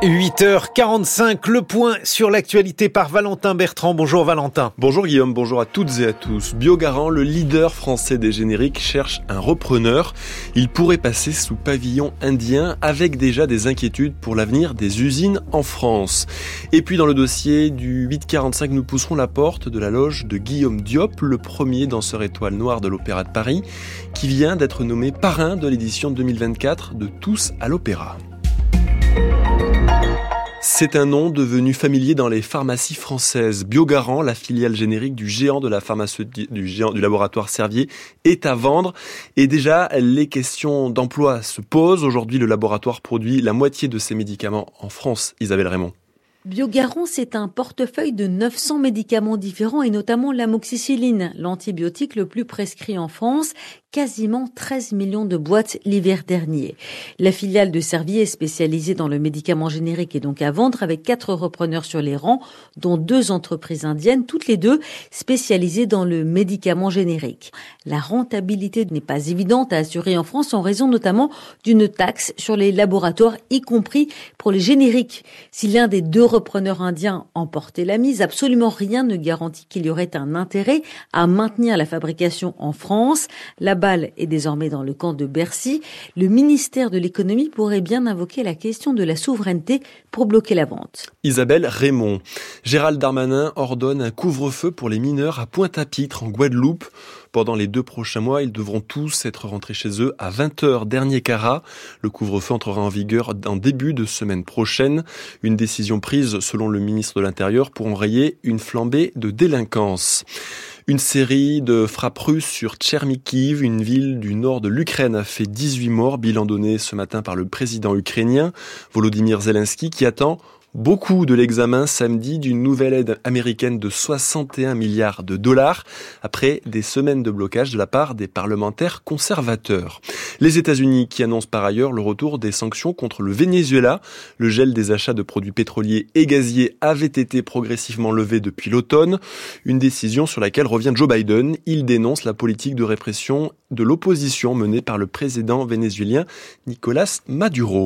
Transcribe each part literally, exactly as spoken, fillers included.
huit heures quarante-cinq, le point sur l'actualité par Valentin Bertrand. Bonjour Valentin. Bonjour Guillaume, bonjour à toutes et à tous. Biogarant, le leader français des génériques, cherche un repreneur. Il pourrait passer sous pavillon indien avec déjà des inquiétudes pour l'avenir des usines en France. Et puis dans le dossier du huit quarante-cinq, nous pousserons la porte de la loge de Guillaume Diop, le premier danseur étoile noir de l'Opéra de Paris, qui vient d'être nommé parrain de l'édition deux mille vingt-quatre de Tous à l'Opéra. C'est un nom devenu familier dans les pharmacies françaises. Biogarant, la filiale générique du géant de la pharmaceutique, du géant du laboratoire Servier, est à vendre. Et déjà, les questions d'emploi se posent. Aujourd'hui, le laboratoire produit la moitié de ses médicaments en France. Isabelle Raymond. Biogarant, c'est un portefeuille de neuf cents médicaments différents et notamment l'amoxicilline, l'antibiotique le plus prescrit en France, quasiment treize millions de boîtes l'hiver dernier. La filiale de Servier est spécialisée dans le médicament générique et donc à vendre avec quatre repreneurs sur les rangs, dont deux entreprises indiennes, toutes les deux spécialisées dans le médicament générique. La rentabilité n'est pas évidente à assurer en France en raison notamment d'une taxe sur les laboratoires, y compris pour les génériques. Si l'un des deux repreneurs indiens emportait la mise, absolument rien ne garantit qu'il y aurait un intérêt à maintenir la fabrication en France. La balle est désormais dans le camp de Bercy. Le ministère de l'économie pourrait bien invoquer la question de la souveraineté pour bloquer la vente. Isabelle Raymond. Gérald Darmanin ordonne un couvre-feu pour les mineurs à Pointe-à-Pitre en Guadeloupe. Pendant les deux prochains mois, ils devront tous être rentrés chez eux à vingt heures dernier carat. Le couvre-feu entrera en vigueur en début de semaine prochaine. Une décision prise selon le ministre de l'Intérieur pour enrayer une flambée de délinquance. Une série de frappes russes sur Tchernihiv, une ville du nord de l'Ukraine, a fait dix-huit morts, bilan donné ce matin par le président ukrainien Volodymyr Zelensky, qui attend beaucoup de l'examen samedi d'une nouvelle aide américaine de soixante et un milliards de dollars après des semaines de blocage de la part des parlementaires conservateurs. Les États-Unis qui annoncent par ailleurs le retour des sanctions contre le Venezuela. Le gel des achats de produits pétroliers et gaziers avait été progressivement levé depuis l'automne. Une décision sur laquelle revient Joe Biden. Il dénonce la politique de répression de l'opposition menée par le président vénézuélien Nicolás Maduro.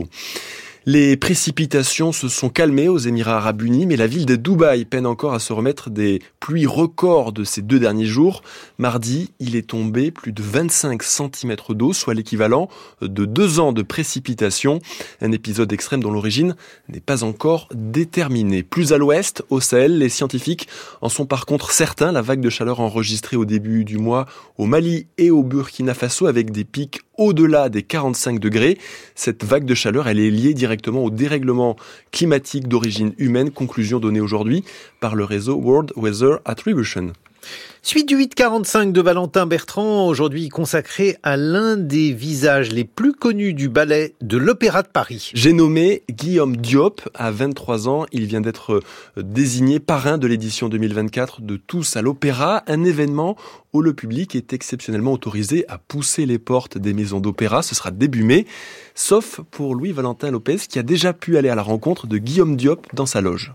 Les précipitations se sont calmées aux Émirats Arabes Unis, mais la ville de Dubaï peine encore à se remettre des pluies records de ces deux derniers jours. Mardi, il est tombé plus de vingt-cinq centimètres d'eau, soit l'équivalent de deux ans de précipitations. Un épisode extrême dont l'origine n'est pas encore déterminée. Plus à l'ouest, au Sahel, les scientifiques en sont par contre certains. La vague de chaleur enregistrée au début du mois au Mali et au Burkina Faso avec des pics au-delà des quarante-cinq degrés. Cette vague de chaleur, elle est liée directement au dérèglement climatique d'origine humaine, conclusion donnée aujourd'hui par le réseau World Weather Attribution. Suite du huit quarante-cinq de Valentin Bertrand, aujourd'hui consacré à l'un des visages les plus connus du ballet de l'Opéra de Paris. J'ai nommé Guillaume Diop, à vingt-trois ans, il vient d'être désigné parrain de l'édition deux mille vingt-quatre de Tous à l'Opéra, un événement où le public est exceptionnellement autorisé à pousser les portes des maisons d'opéra, ce sera début mai, sauf pour Louis-Valentin Lopez qui a déjà pu aller à la rencontre de Guillaume Diop dans sa loge.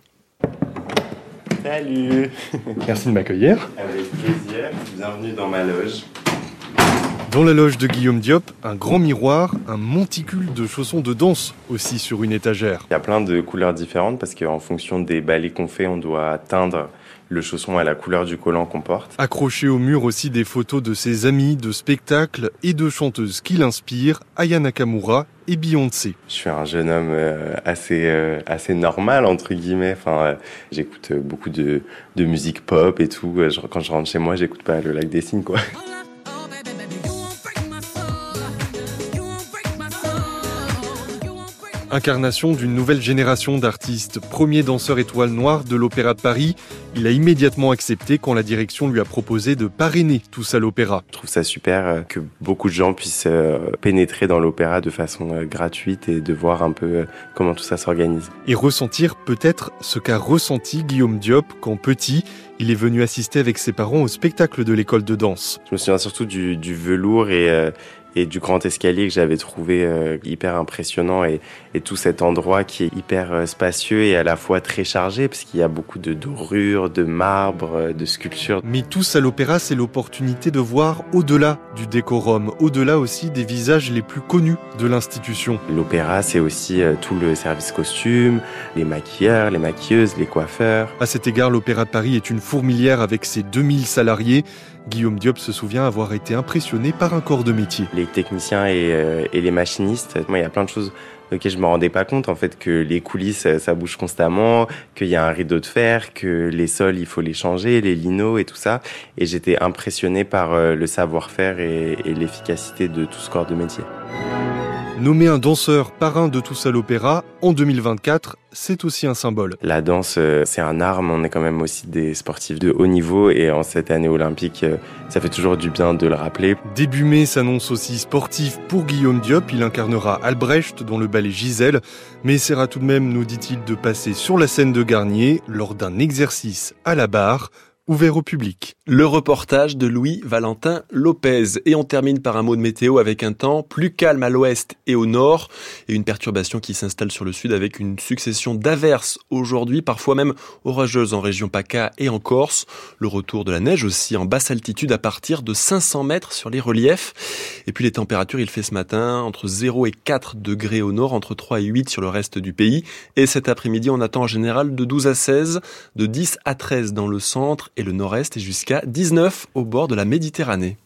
Salut. Merci de m'accueillir. Avec plaisir, bienvenue dans ma loge. Dans la loge de Guillaume Diop, un grand miroir, un monticule de chaussons de danse aussi sur une étagère. Il y a plein de couleurs différentes parce qu'en fonction des ballets qu'on fait, on doit teindre le chausson à la couleur du collant qu'on porte. Accroché au mur aussi des photos de ses amis, de spectacles et de chanteuses qui l'inspirent, Aya Nakamura et Beyoncé. Je suis un jeune homme euh, assez euh, assez normal entre guillemets. Enfin, euh, j'écoute beaucoup de de musique pop et tout. Je, quand je rentre chez moi, j'écoute pas le Lac des Cygnes, quoi. Incarnation d'une nouvelle génération d'artistes. Premier danseur étoile noire de l'Opéra de Paris, il a immédiatement accepté quand la direction lui a proposé de parrainer Tous à l'Opéra. Je trouve ça super que beaucoup de gens puissent pénétrer dans l'opéra de façon gratuite et de voir un peu comment tout ça s'organise. Et ressentir peut-être ce qu'a ressenti Guillaume Diop quand petit, il est venu assister avec ses parents au spectacle de l'école de danse. Je me souviens surtout du, du velours et, euh, et du grand escalier que j'avais trouvé euh, hyper impressionnant et, et tout cet endroit qui est hyper euh, spacieux et à la fois très chargé parce qu'il y a beaucoup de dorures, de marbre, de sculptures. Mais Tous à l'Opéra, c'est l'opportunité de voir au-delà du décorum, au-delà aussi des visages les plus connus de l'institution. L'opéra, c'est aussi euh, tout le service costume, les maquilleurs, les maquilleuses, les coiffeurs. À cet égard, l'Opéra de Paris est une fourmilière avec ses deux mille salariés. Guillaume Diop se souvient avoir été impressionné par un corps de métier. Les techniciens et, euh, et les machinistes, moi, il y a plein de choses auxquelles je me rendais pas compte, en fait, que les coulisses, ça bouge constamment, qu'il y a un rideau de fer, que les sols, il faut les changer, les linos et tout ça. Et j'étais impressionné par euh, le savoir-faire et, et l'efficacité de tout ce corps de métier. Nommer un danseur parrain de Tous à l'Opéra en deux mille vingt-quatre, c'est aussi un symbole. La danse, c'est un art, mais on est quand même aussi des sportifs de haut niveau et en cette année olympique, ça fait toujours du bien de le rappeler. Début mai s'annonce aussi sportif pour Guillaume Diop. Il incarnera Albrecht dans le ballet Gisèle, mais essaiera tout de même, nous dit-il, de passer sur la scène de Garnier lors d'un exercice à la barre, ouvert au public. Le reportage de Louis-Valentin Lopez. Et on termine par un mot de météo avec un temps plus calme à l'ouest et au nord et une perturbation qui s'installe sur le sud avec une succession d'averses aujourd'hui, parfois même orageuses en région PACA et en Corse. Le retour de la neige aussi en basse altitude à partir de cinq cents mètres sur les reliefs. Et puis les températures, il fait ce matin entre zéro et quatre degrés au nord, entre trois et huit sur le reste du pays. Et cet après-midi, on attend en général de douze à seize, de dix à treize dans le centre et le nord-est et jusqu'à dix-neuf au bord de la Méditerranée.